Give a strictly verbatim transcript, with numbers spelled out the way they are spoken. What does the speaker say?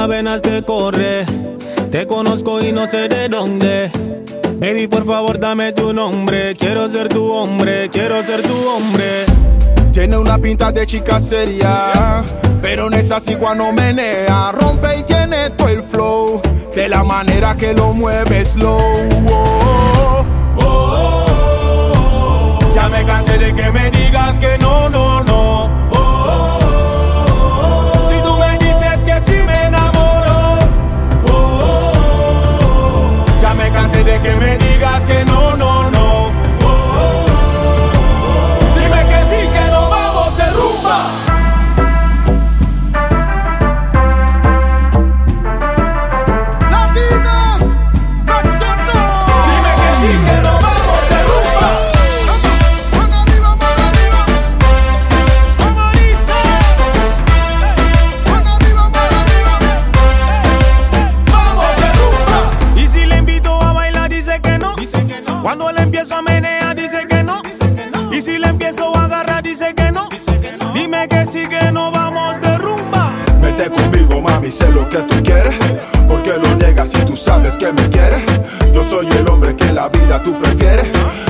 venas te corre. Te conozco y no sé de dónde. Baby, por favor, dame tu nombre. Quiero ser tu hombre, quiero ser tu hombre. Tiene una pinta de chica seria, pero no es así cuando menea. Rompe y tiene todo el flow, de la manera que lo mueve slow. Oh, oh, oh, oh. Ya me cansé de que me digas que no, no, no. Oh, oh, oh, oh. Si tú me dices que sí me enamoro. Oh, oh, oh, oh. Ya me cansé de que me digas que no, no, no. Cuando le empiezo a menear dice que no, dice que no. Y si le empiezo a agarrar dice que no, dice que no. Dime que sí, que no vamos de rumba. Vete conmigo, mami, sé lo que tú quieres. ¿Por qué lo niegas si tú sabes que me quieres? Yo soy el hombre que la vida tú prefieres.